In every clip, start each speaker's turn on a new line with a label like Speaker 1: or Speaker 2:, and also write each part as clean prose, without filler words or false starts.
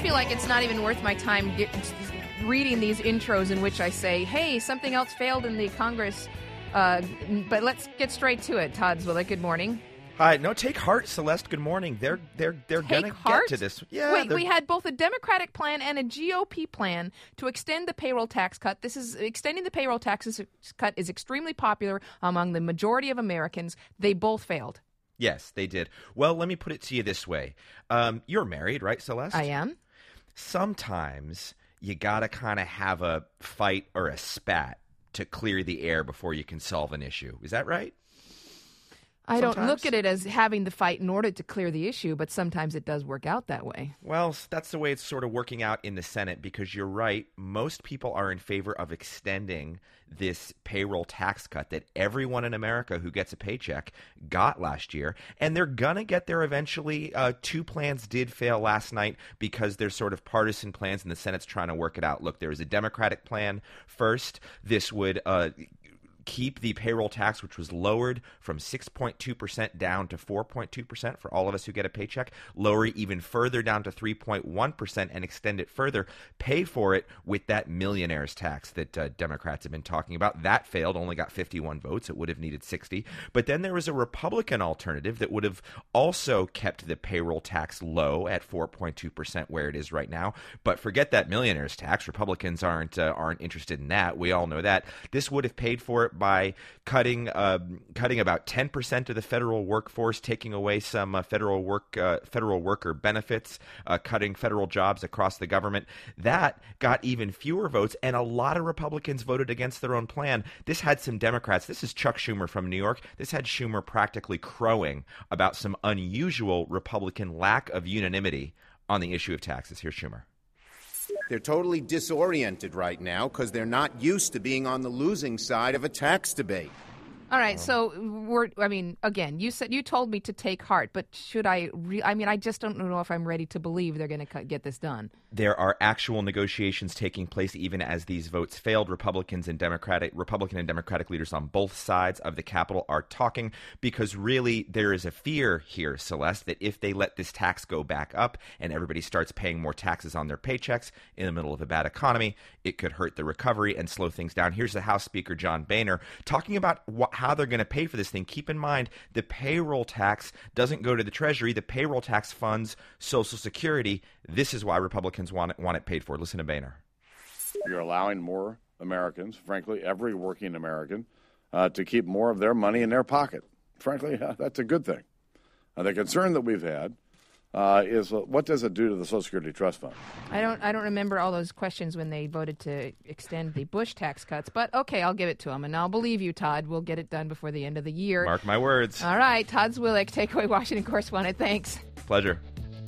Speaker 1: feel like it's not even worth my time reading these intros in which I say, hey, something else failed in the Congress. But let's get straight to it. Todd Zwillich, good morning.
Speaker 2: Hi. No, take heart, Celeste. Good morning. They're going to get to this. Yeah.
Speaker 1: Wait, we had both a Democratic plan and a GOP plan to extend the payroll tax cut. Extending the payroll tax cut is extremely popular among the majority of Americans. They both failed.
Speaker 2: Yes, they did. Well, let me put it to you this way. You're married, right, Celeste?
Speaker 1: I am.
Speaker 2: Sometimes you got to kind of have a fight or a spat to clear the air before you can solve an issue. Is that right?
Speaker 1: I don't look at it as having the fight in order to clear the issue, but sometimes it does work out that way.
Speaker 2: Well, that's the way it's sort of working out in the Senate, because you're right. Most people are in favor of extending this payroll tax cut that everyone in America who gets a paycheck got last year, and they're going to get there eventually. Two plans did fail last night because they're sort of partisan plans, and the Senate's trying to work it out. Look, there was a Democratic plan first. This would keep the payroll tax, which was lowered from 6.2% down to 4.2% for all of us who get a paycheck, lower it even further down to 3.1% and extend it further, pay for it with that millionaire's tax that Democrats have been talking about. That failed, only got 51 votes. It would have needed 60. But then there was a Republican alternative that would have also kept the payroll tax low at 4.2% where it is right now. But forget that millionaire's tax. Republicans aren't interested in that. We all know that. This would have paid for it by cutting about 10% of the federal workforce, taking away some federal worker benefits, cutting federal jobs across the government. That got even fewer votes, and a lot of Republicans voted against their own plan. This had some Democrats. This is Chuck Schumer from New York. This had Schumer practically crowing about some unusual Republican lack of unanimity on the issue of taxes. Here's Schumer.
Speaker 3: They're totally disoriented right now because they're not used to being on the losing side of a tax debate.
Speaker 1: All right, so again, you told me to take heart, but should I? I just don't know if I'm ready to believe they're going to get this done.
Speaker 2: There are actual negotiations taking place even as these votes failed. Republican and Democratic leaders on both sides of the Capitol are talking, because really there is a fear here, Celeste, that if they let this tax go back up and everybody starts paying more taxes on their paychecks in the middle of a bad economy, it could hurt the recovery and slow things down. Here's the House Speaker John Boehner talking about how they're going to pay for this thing. Keep in mind, the payroll tax doesn't go to the Treasury. The payroll tax funds Social Security. This is why Republicans want it paid for. Listen to Boehner.
Speaker 4: You're allowing more Americans, frankly, every working American, to keep more of their money in their pocket. Frankly, that's a good thing. The concern that we've had is what does it do to the Social Security Trust Fund?
Speaker 1: I don't remember all those questions when they voted to extend the Bush tax cuts, but okay, I'll give it to them, and I'll believe you, Todd. We'll get it done before the end of the year.
Speaker 2: Mark my words.
Speaker 1: All right, Todd Zwillich, Takeaway Washington correspondent. Thanks.
Speaker 2: Pleasure.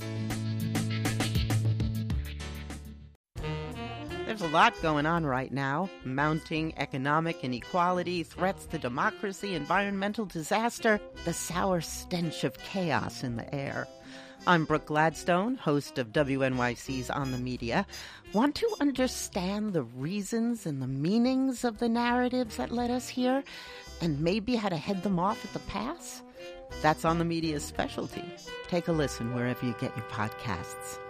Speaker 5: There's a lot going on right now. Mounting economic inequality, threats to democracy, environmental disaster, the sour stench of chaos in the air. I'm Brooke Gladstone, host of WNYC's On the Media. Want to understand the reasons and the meanings of the narratives that led us here, and maybe how to head them off at the pass? That's On the Media's specialty. Take a listen wherever you get your podcasts.